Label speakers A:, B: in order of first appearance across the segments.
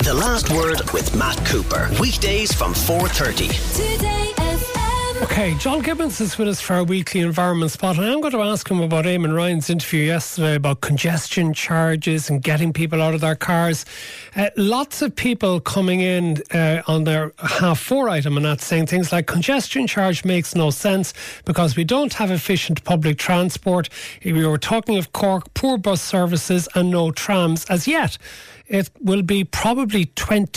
A: The Last Word with Matt Cooper. Weekdays from 4:30.
B: Today FM.
C: Okay, John Gibbons is with us for our weekly environment spot, and I'm going to ask him about Eamon Ryan's interview yesterday about congestion charges and getting people out of their cars. Lots of people coming in on their half four item and not saying things like congestion charge makes no sense because we don't have efficient public transport. We were talking of Cork, poor bus services and no trams as yet. It will be probably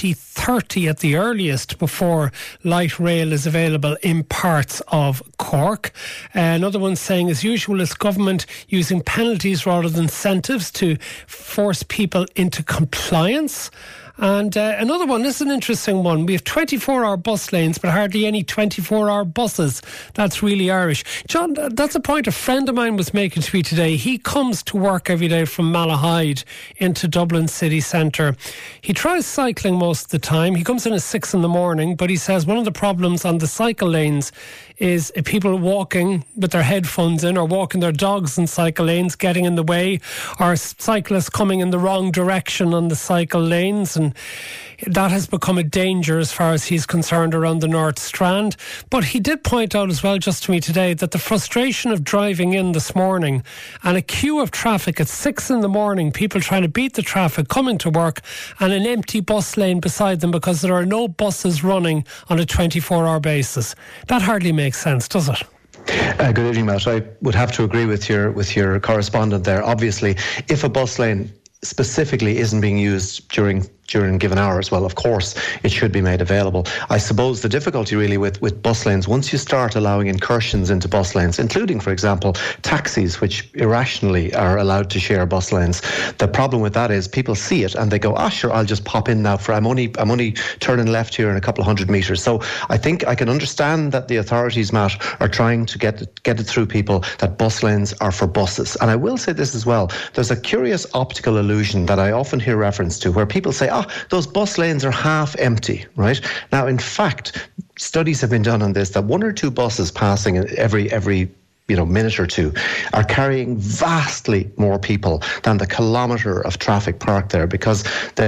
C: 2030 at the earliest before light rail is available in parts of Cork. Another one saying, as usual, it's government using penalties rather than incentives to force people into compliance. And another one, this is an interesting one. We have 24-hour bus lanes, but hardly any 24-hour buses. That's really Irish. John, that's a point a friend of mine was making to me today. He comes to work every day from Malahide into Dublin city centre. He tries cycling most of the time. He comes in at 6 a.m, but he says one of the problems on the cycle lanes is people walking with their headphones in or walking their dogs in cycle lanes, getting in the way, or cyclists coming in the wrong direction on the cycle lanes, and that has become a danger as far as he's concerned around the North Strand. But he did point out as well just to me today that the frustration of driving in this morning and a queue of traffic at 6 a.m, people trying to beat the traffic, coming to work, and an empty bus lane beside them because there are no buses running on a 24-hour basis. That hardly makes sense, does it?
D: Good evening, Matt. I would have to agree with your correspondent there. Obviously, if a bus lane specifically isn't being used during given hours, well, of course, it should be made available. I suppose the difficulty really with bus lanes, once you start allowing incursions into bus lanes, including, for example, taxis, which irrationally are allowed to share bus lanes, the problem with that is people see it and they go, sure, I'll just pop in now I'm only turning left here in a couple of 100 metres. So I think I can understand that the authorities, Matt, are trying to get it through people that bus lanes are for buses. And I will say this as well, there's a curious optical illusion that I often hear reference to where people say, those bus lanes are half empty, right? Now, in fact, studies have been done on this, that one or two buses passing every minute or two are carrying vastly more people than the kilometre of traffic parked there, because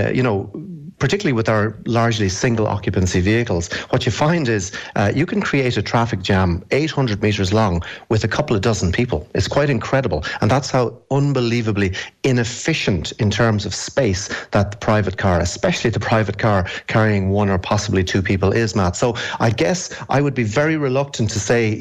D: particularly with our largely single occupancy vehicles, what you find is you can create a traffic jam 800 metres long with a couple of dozen people. It's quite incredible. And that's how unbelievably inefficient in terms of space that the private car, especially the private car carrying one or possibly two people, is, Matt. So I guess I would be very reluctant to say,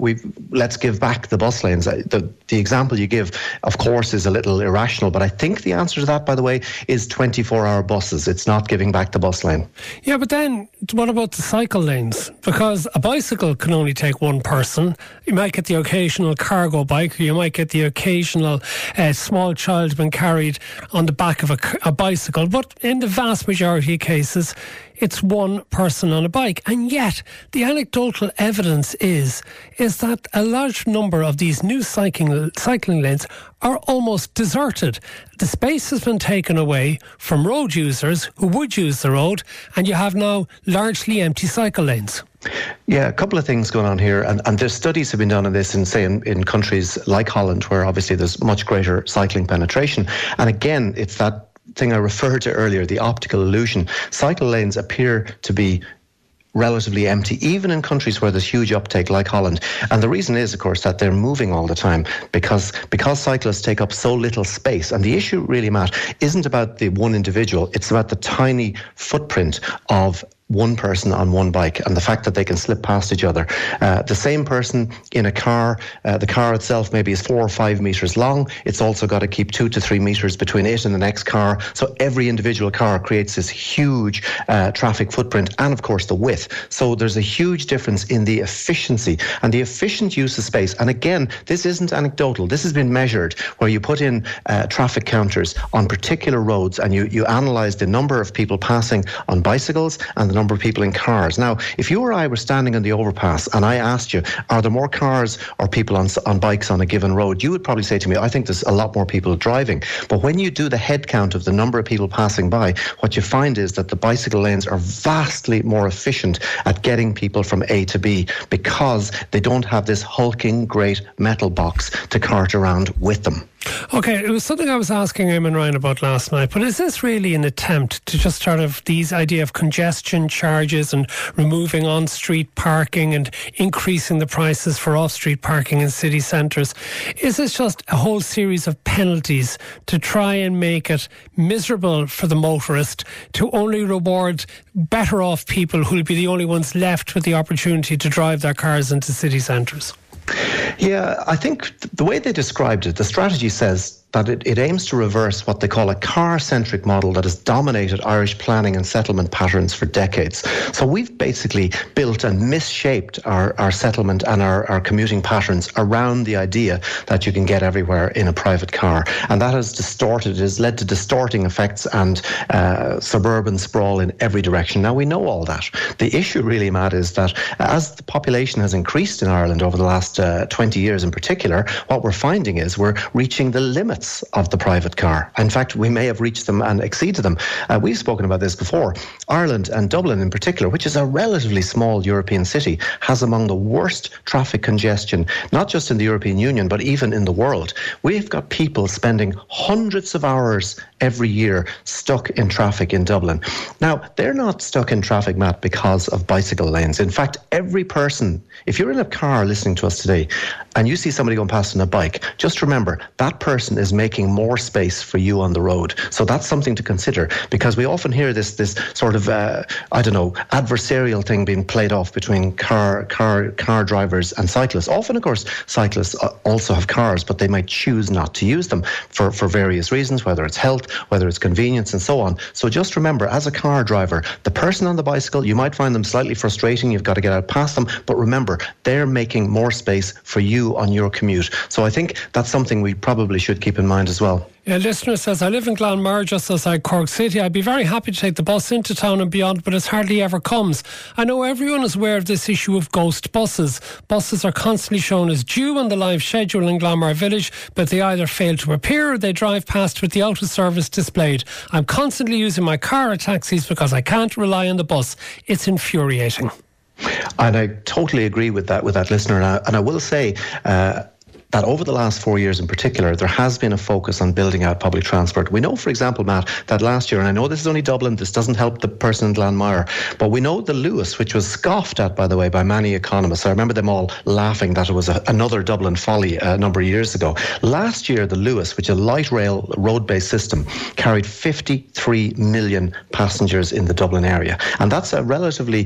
D: let's give back the bus lanes. The example you give, of course, is a little irrational, but I think the answer to that, by the way, is 24-hour buses. It's not giving back the bus lane. Yeah,
C: but then what about the cycle lanes? Because a bicycle can only take one person. You might get the occasional cargo bike, or you might get the occasional small child being carried on the back of a bicycle. But in the vast majority of cases, it's one person on a bike. And yet, the anecdotal evidence is that a large number of these new cycling lanes are almost deserted. The space has been taken away from road users who would use the road, and you have now largely empty cycle lanes.
D: Yeah, a couple of things going on here, and there's studies have been done on this in countries like Holland, where obviously there's much greater cycling penetration. And again, it's that thing I referred to earlier, the optical illusion. Cycle lanes appear to be relatively empty, even in countries where there's huge uptake like Holland. And the reason is, of course, that they're moving all the time because cyclists take up so little space. And the issue really, Matt, isn't about the one individual, it's about the tiny footprint of one person on one bike and the fact that they can slip past each other. The same person in a car, the car itself maybe is 4 or 5 metres long. It's also got to keep 2 to 3 metres between it and the next car. So every individual car creates this huge traffic footprint and, of course, the width. So there's a huge difference in the efficiency and the efficient use of space. And again, this isn't anecdotal. This has been measured where you put in traffic counters on particular roads and you analyse the number of people passing on bicycles and the number of people in cars. Now, if you or I were standing on the overpass and I asked you, are there more cars or people on bikes on a given road? You would probably say to me, I think there's a lot more people driving. But when you do the head count of the number of people passing by, what you find is that the bicycle lanes are vastly more efficient at getting people from A to B because they don't have this hulking great metal box to cart around with them.
C: Okay, it was something I was asking Eamon Ryan about last night, but is this really an attempt to just sort of these idea of congestion charges and removing on-street parking and increasing the prices for off-street parking in city centres? Is this just a whole series of penalties to try and make it miserable for the motorist, to only reward better off people who will be the only ones left with the opportunity to drive their cars into city centres?
D: Yeah, I think the way they described it, the strategy says that it aims to reverse what they call a car-centric model that has dominated Irish planning and settlement patterns for decades. So we've basically built and misshaped our settlement and our commuting patterns around the idea that you can get everywhere in a private car. And that has led to distorting effects and suburban sprawl in every direction. Now, we know all that. The issue really, Matt, is that as the population has increased in Ireland over the last 20 years in particular, what we're finding is we're reaching the limits of the private car. In fact, we may have reached them and exceeded them. We've spoken about this before. Ireland, and Dublin in particular, which is a relatively small European city, has among the worst traffic congestion, not just in the European Union, but even in the world. We've got people spending hundreds of hours every year stuck in traffic in Dublin. Now, they're not stuck in traffic, Matt, because of bicycle lanes. In fact, every person, if you're in a car listening to us today and you see somebody going past on a bike, just remember that person is making more space for you on the road. So that's something to consider, because we often hear this sort of, adversarial thing being played off between car drivers and cyclists. Often, of course, cyclists also have cars, but they might choose not to use them for various reasons, whether it's health, whether it's convenience, and so on. So just remember, as a car driver, the person on the bicycle, you might find them slightly frustrating. You've got to get out past them. But remember, they're making more space for you on your commute. So I think that's something we probably should keep in mind as well.
C: Yeah, listener says, I live in Glanmire, just outside Cork City. I'd be very happy to take the bus into town and beyond, but it hardly ever comes. I know everyone is aware of this issue of ghost buses. Buses are constantly shown as due on the live schedule in Glanmire Village, but they either fail to appear or they drive past with the out of service displayed. I'm constantly using my car or taxis because I can't rely on the bus. It's infuriating.
D: And I totally agree with that listener. And I will say, that over the last 4 years in particular, there has been a focus on building out public transport. We know, for example, Matt, that last year, and I know this is only Dublin, this doesn't help the person in Glanmire, but we know the Luas, which was scoffed at, by the way, by many economists. I remember them all laughing that it was another Dublin folly a number of years ago. Last year, the Luas, which is a light rail road-based system, carried 53 million passengers in the Dublin area. And that's a relatively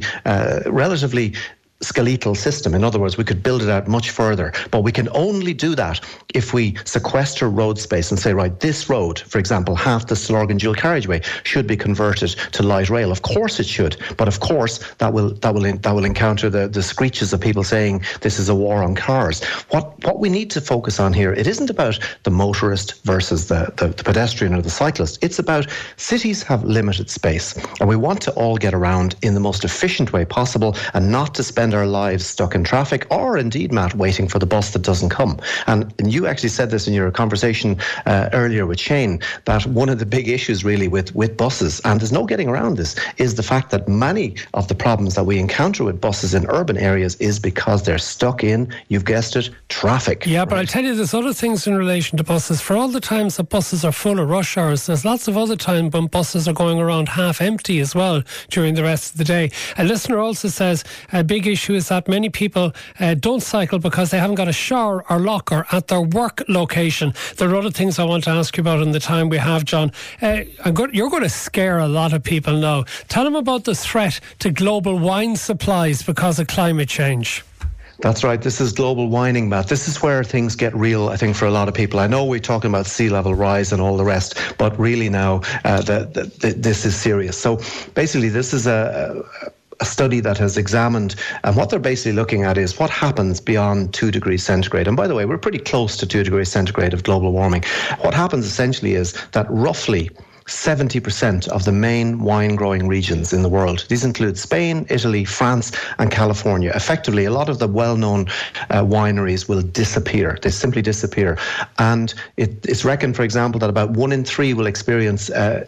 D: skeletal system. In other words, we could build it out much further, but we can only do that if we sequester road space and say, right, this road, for example, half the Slorgan dual carriageway should be converted to light rail. Of course it should, but of course that will encounter the screeches of people saying this is a war on cars. What we need to focus on here, it isn't about the motorist versus the pedestrian or the cyclist. It's about cities have limited space, and we want to all get around in the most efficient way possible and not to spend our lives stuck in traffic, or indeed, Matt, waiting for the bus that doesn't come. And you actually said this in your conversation earlier with Shane, that one of the big issues really with buses, and there's no getting around this, is the fact that many of the problems that we encounter with buses in urban areas is because they're stuck in, you've guessed it, traffic.
C: Yeah, but I tell you, there's other things in relation to buses. For all the times that buses are full of rush hours, there's lots of other time when buses are going around half empty as well during the rest of the day. A listener also says a big issue is that many people don't cycle because they haven't got a shower or locker at their work location. There are other things I want to ask you about in the time we have, John. You're going to scare a lot of people now. Tell them about the threat to global wine supplies because of climate change.
D: That's right. This is global warming, Matt. This is where things get real, I think, for a lot of people. I know we're talking about sea level rise and all the rest, but really now this is serious. So basically, this is a study that has examined, and what they're basically looking at is what happens beyond 2 degrees centigrade. And by the way, we're pretty close to 2 degrees centigrade of global warming. What happens essentially is that roughly 70% of the main wine-growing regions in the world, these include Spain, Italy, France, and California. Effectively, a lot of the well-known wineries will disappear. They simply disappear. And it's reckoned, for example, that about 1 in 3 will experience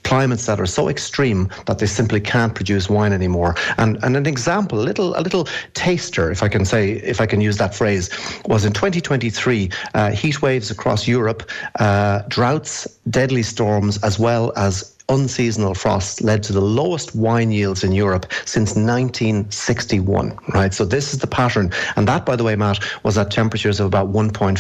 D: climates that are so extreme that they simply can't produce wine anymore. And an example, a little taster, if I can use that phrase, was in 2023, heat waves across Europe, droughts, deadly storms, as well as unseasonal frosts led to the lowest wine yields in Europe since 1961, right? So this is the pattern. And that, by the way, Matt, was at temperatures of about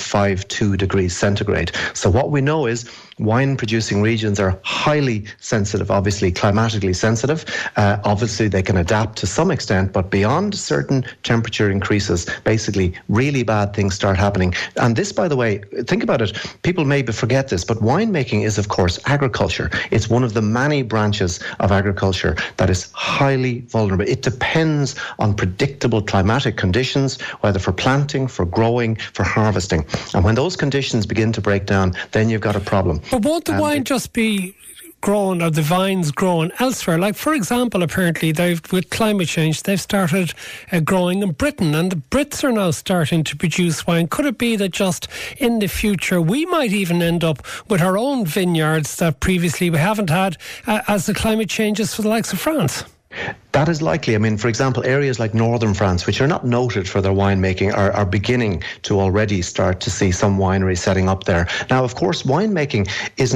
D: 1.52 degrees centigrade. So what we know is wine-producing regions are highly sensitive, obviously climatically sensitive. Obviously, they can adapt to some extent, but beyond certain temperature increases, basically really bad things start happening. And this, by the way, think about it, people maybe forget this, but winemaking is, of course, agriculture. It's one of the many branches of agriculture that is highly vulnerable. It depends on predictable climatic conditions, whether for planting, for growing, for harvesting. And when those conditions begin to break down, then you've got a problem.
C: But won't the wine just be grown, or the vines grown elsewhere? Like, for example, apparently with climate change, they've started growing in Britain, and the Brits are now starting to produce wine. Could it be that just in the future we might even end up with our own vineyards that previously we haven't had as the climate changes for the likes of France?
D: That is likely. I mean, for example, areas like northern France, which are not noted for their winemaking, are beginning to already start to see some wineries setting up there. Now, of course, winemaking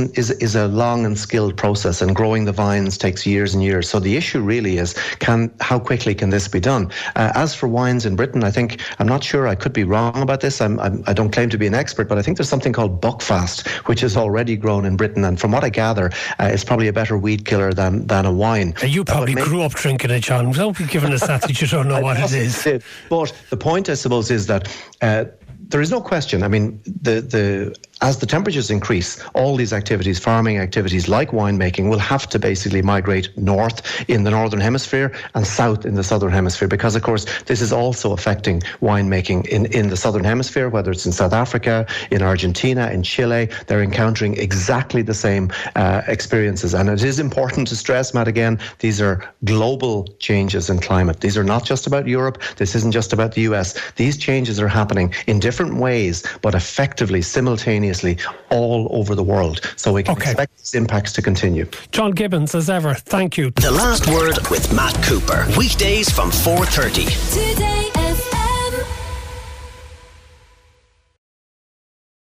D: is a long and skilled process, and growing the vines takes years and years. So the issue really is, how quickly can this be done? As for wines in Britain, I'm not sure, I could be wrong about this. I don't claim to be an expert, but I think there's something called Buckfast, which is already grown in Britain. And from what I gather, it's probably a better weed killer than a wine.
C: You probably grew up drinking it, John. Don't be giving us that you don't know what it is.
D: But the point, I suppose, is that there is no question. I mean, as the temperatures increase, all these activities, farming activities like winemaking, will have to basically migrate north in the northern hemisphere and south in the southern hemisphere, because, of course, this is also affecting winemaking in the southern hemisphere, whether it's in South Africa, in Argentina, in Chile. They're encountering exactly the same experiences. And it is important to stress, Matt, again, these are global changes in climate. These are not just about Europe. This isn't just about the US. These changes are happening in different ways, but effectively, simultaneously, all over the world. So we can expect these impacts to continue.
C: John Gibbons, as ever, thank you.
A: The Last Word with Matt Cooper. Weekdays from 4:30.
B: Today